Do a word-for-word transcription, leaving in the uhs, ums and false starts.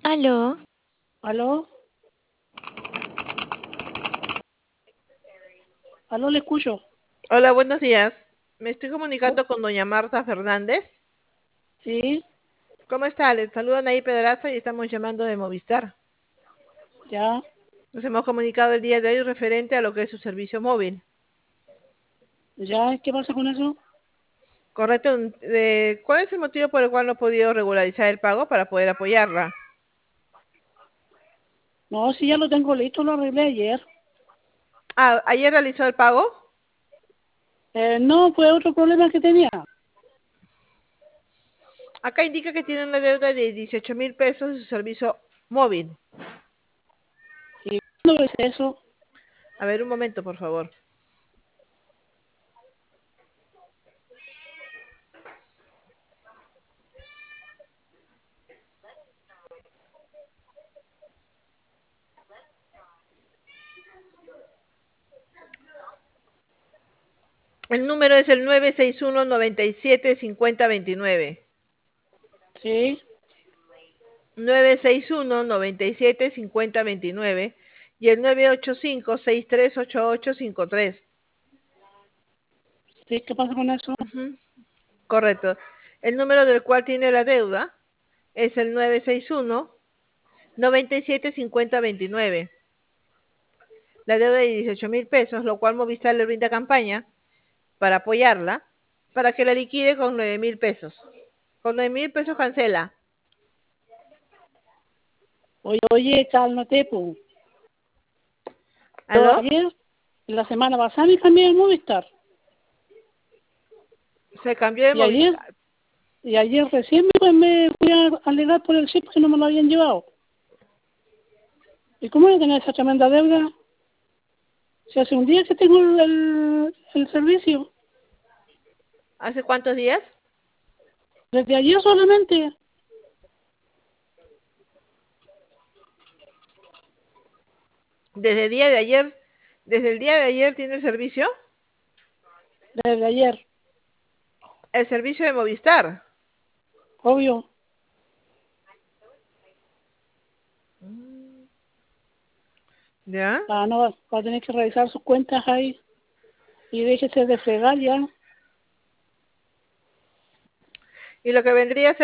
¿Aló? ¿Aló? ¿Aló? Le escucho. Hola, buenos días. Me estoy Bu- comunicando con doña Marta Fernández. Sí, ¿Cómo está? Les saludan ahí Pedraza y estamos llamando de Movistar. ya, Nos hemos comunicado el día de hoy referente a lo que es su servicio móvil. ya, ¿qué pasa con eso? Correcto. Eh, ¿cuál es el motivo por el cual no ha podido regularizar el pago para poder apoyarla? No, sí, ya lo tengo listo, lo arreglé ayer. Ah, ¿ayer realizó el pago? Eh, no, fue otro problema que tenía. Acá indica que tiene una deuda de dieciocho mil pesos de su servicio móvil. ¿Y cuándo es eso? A ver, un momento, por favor. El número es el nueve seis uno noventa y siete cincuenta veintinueve. Sí, nueve seis uno noventa y siete cincuenta veintinueve y el nueve ocho cinco seis tres ocho ocho cinco tres. sí, ¿qué pasa con eso? Ujú, correcto. El número del cual tiene la deuda es el nueve seis uno noventa y siete cincuenta veintinueve. La deuda de dieciocho mil pesos, lo cual Movistar le brinda campaña para apoyarla, para que la liquide con nueve mil pesos. Con nueve mil pesos cancela. Oye, oye, cálmate, pues. Yo ¿Aló? ayer, la semana pasada, me cambié el Movistar. Se cambió de Y ayer, Movistar. y ayer recién me, me fui a alegar por el chip que no me lo habían llevado. ¿Y cómo voy a tener esa tremenda deuda? Si hace un día que tengo el, el, el servicio. ¿Hace cuántos días? Desde ayer solamente. Desde el día de ayer, desde el día de ayer tiene el servicio. Desde ayer, El servicio de Movistar. obvio. ¿Ya? Ah, no, va a tener que revisar sus cuentas ahí y déjese de fregar ya. Y lo que vendría a ser